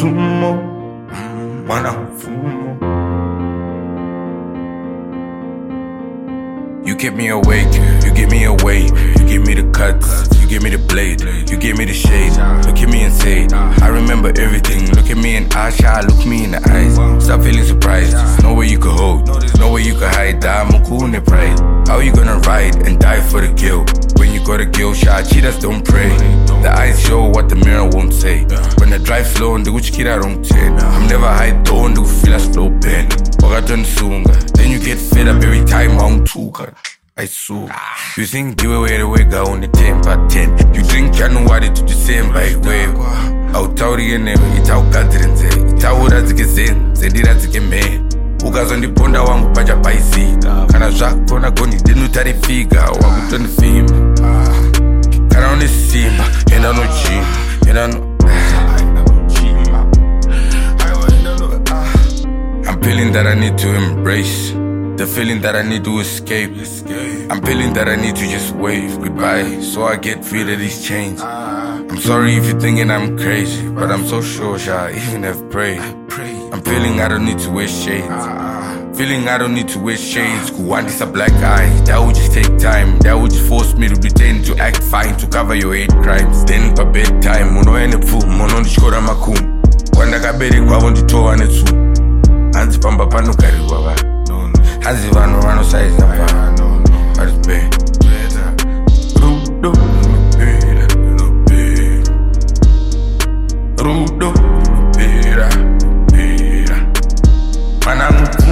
sumo, mwana mfumo. You kept me awake, you get me away. You give me the cuts, you give me the blade. You give me the shade, look at me and say I remember everything, look at me and Asha, look me in the eyes. Stop feeling surprised, no way you could hold, no way you could hide. I'm cool in the pride. How you gonna ride and die for the guilt? When you got a guilt shot, cheaters don't pray. The eyes show what the mirror won't say. When I drive slow and the which kid I don't take. I'm never high, don't do feel a slow pen. Then you get fed up every time I'm too cut. I saw. You think give away the wake on the 10 by 10. You drink January to December, wave. Out the name, it's out gathering. It's out as it gets in, said it as it can make. Ugas on the ponda wangu paja paisi. Kana Jacques kona goni, didn't tari figure. Wangu turn the film. Kana on the simba, and I know gym, and I know. I'm feeling that I need to embrace the feeling that I need to escape. I'm feeling that I need to just wave goodbye so I get rid of these chains. I'm sorry if you're thinking I'm crazy, but I'm so sure I even have prayed. I'm feeling I don't need to wear shades. Feeling I don't need to wear shades. One is a black eye, that would just take time. That would just force me to pretend to act fine to cover your 8 crimes. Then by bedtime, mono ene fu, mono ndishkora makum. Wanda kabere kwa wondi towa netu. Hanzi pamba pano kari wawa. Hanzi vano vano size na vano. But it's bad. Rudo, pera, pera. Rudo, pera, pera. Manang